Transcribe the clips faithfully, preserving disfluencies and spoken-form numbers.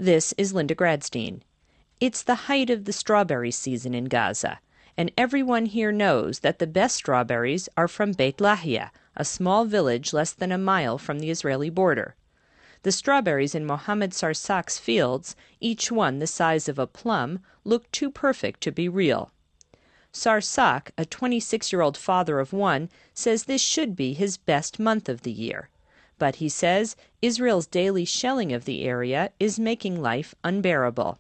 This is Linda Gradstein. It's the height of the strawberry season in Gaza, and everyone here knows that the best strawberries are from Beit Lahia, a small village less than a mile from the Israeli border. The strawberries in Mohammed Sarsak's fields, each one the size of a plum, look too perfect to be real. Sarsak, a twenty-six-year-old father of one, says this should be his best month of the year. But he says Israel's daily shelling of the area is making life unbearable.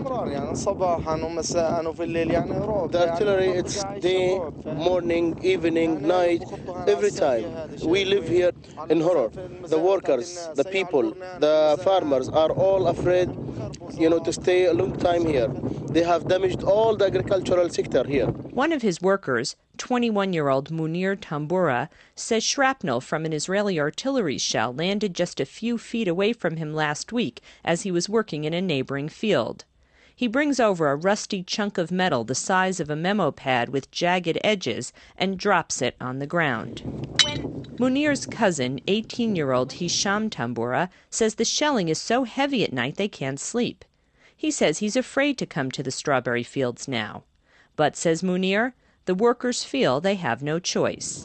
The artillery, it's day, morning, evening, night, every time. We live here in horror. The workers, the people, the farmers are all afraid, you know, to stay a long time here. They have damaged all the agricultural sector here. One of his workers, twenty-one-year-old Munir Tambura, says shrapnel from an Israeli artillery shell landed just a few feet away from him last week as he was working in a neighboring field. He brings over a rusty chunk of metal the size of a memo pad with jagged edges and drops it on the ground. Munir's cousin, eighteen-year-old Hisham Tambura, says the shelling is so heavy at night they can't sleep. He says he's afraid to come to the strawberry fields now. But, says Munir, the workers feel they have no choice.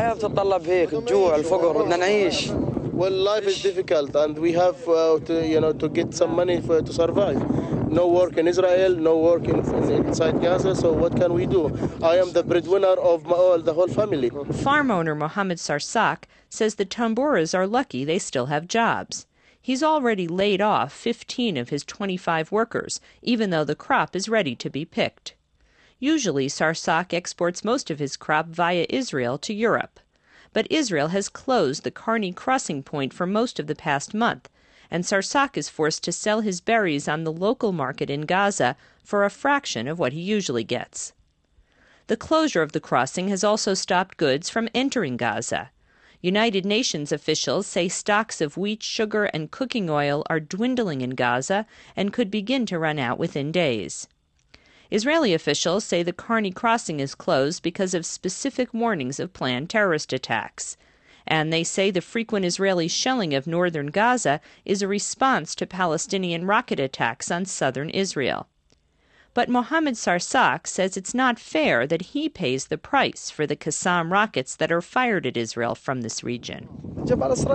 Well, life is difficult, and we have uh, to, you know, to get some money for, to survive. No work in Israel, no work in, in, inside Gaza, so what can we do? I am the breadwinner of my, uh, the whole family. Farm owner Mohammed Sarsak says the Tamburas are lucky they still have jobs. He's already laid off fifteen of his twenty-five workers, even though the crop is ready to be picked. Usually, Sarsak exports most of his crop via Israel to Europe. But Israel has closed the Carney crossing point for most of the past month, and Sarsak is forced to sell his berries on the local market in Gaza for a fraction of what he usually gets. The closure of the crossing has also stopped goods from entering Gaza. United Nations officials say stocks of wheat, sugar, and cooking oil are dwindling in Gaza and could begin to run out within days. Israeli officials say the Carney crossing is closed because of specific warnings of planned terrorist attacks. And they say the frequent Israeli shelling of northern Gaza is a response to Palestinian rocket attacks on southern Israel. But Mohammed Sarsak says it's not fair that he pays the price for the Qassam rockets that are fired at Israel from this region. And if the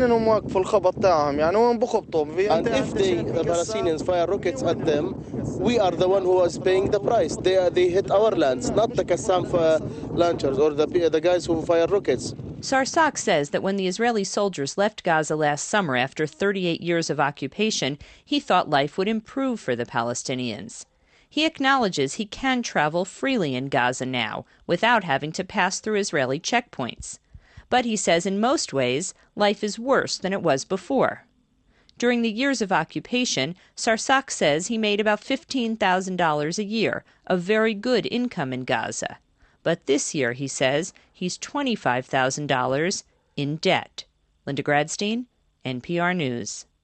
Palestinians fire rockets at them, we are the one who is paying the price. They are, they hit our lands, not the Qassam launchers or the, the guys who fire rockets. Sarsak says that when the Israeli soldiers left Gaza last summer after thirty-eight years of occupation, he thought life would improve for the Palestinians. He acknowledges he can travel freely in Gaza now without having to pass through Israeli checkpoints. But he says in most ways, life is worse than it was before. During the years of occupation, Sarsak says he made about fifteen thousand dollars a year, a very good income in Gaza. But this year, he says, he's twenty-five thousand dollars in debt. Linda Gradstein, N P R News.